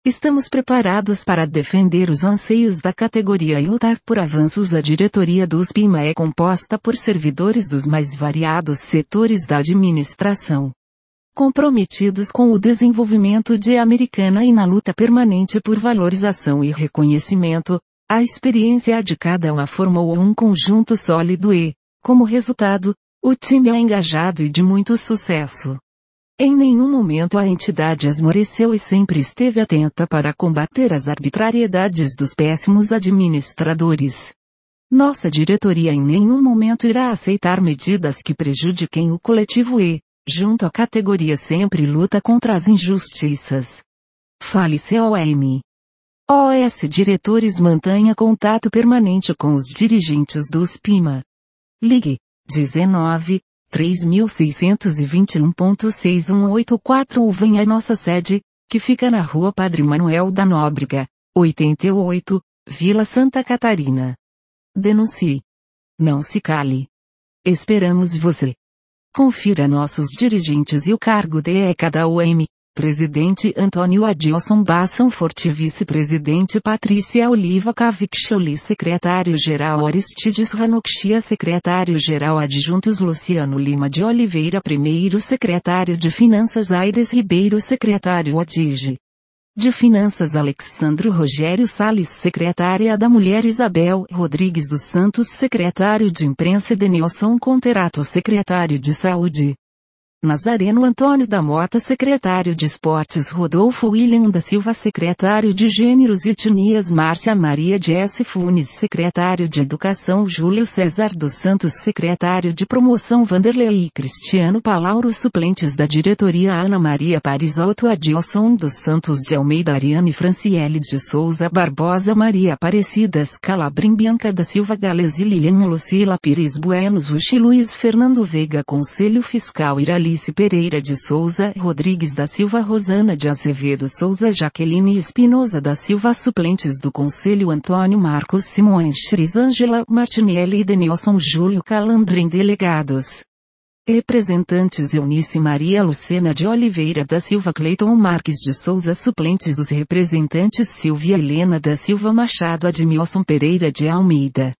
Estamos preparados para defender os anseios da categoria e lutar por avanços. A diretoria do SPIMA é composta por servidores dos mais variados setores da administração, comprometidos com o desenvolvimento de Americana e na luta permanente por valorização e reconhecimento. A experiência de cada uma formou um conjunto sólido e, como resultado, o time é engajado e de muito sucesso. Em nenhum momento a entidade esmoreceu e sempre esteve atenta para combater as arbitrariedades dos péssimos administradores. Nossa diretoria em nenhum momento irá aceitar medidas que prejudiquem o coletivo e, junto à categoria, sempre luta contra as injustiças. Fale COM. OS Diretores. Mantenha contato permanente com os dirigentes do SPIMA. Ligue 19 3621.6184 ou venha à nossa sede, que fica na Rua Padre Manuel da Nóbrega, 88, Vila Santa Catarina. Denuncie. Não se cale. Esperamos você. Confira nossos dirigentes e o cargo de cada OM. Presidente Antônio Adilson Bassan Forte, Vice-Presidente Patrícia Oliva Cavicchioli, Secretário-Geral Aristides Ranocchia, Secretário-Geral Adjuntos Luciano Lima de Oliveira, Primeiro Secretário de Finanças Aires Ribeiro, Secretário Adige de Finanças Alexandro Rogério Salles, Secretária da Mulher Isabel Rodrigues dos Santos, Secretário de Imprensa Denilson Conterato, Secretário de Saúde Nazareno Antônio da Mota, Secretário de Esportes Rodolfo William da Silva, Secretário de Gêneros e Etnias Márcia Maria de S. Funes, Secretário de Educação Júlio César dos Santos, Secretário de Promoção Vanderlei Cristiano Palauro, Suplentes da Diretoria Ana Maria Parisotto, Adilson dos Santos de Almeida, Ariane Franciele de Souza Barbosa, Maria Aparecida Scalabrim, Bianca da Silva Gales e Lilian Lucila Pires Buenos Ruchi, Luiz Fernando Veiga, Conselho Fiscal Irali Pereira de Souza Rodrigues da Silva, Rosana de Azevedo Souza, Jaqueline Espinosa da Silva, Suplentes do Conselho Antônio Marcos Simões Crisângela Martinelli e Denilson Júlio Calandrin. Delegados. Representantes Eunice Maria Lucena de Oliveira da Silva, Cleiton Marques de Souza. Suplentes dos representantes Silvia Helena da Silva Machado, Admilson Pereira de Almeida,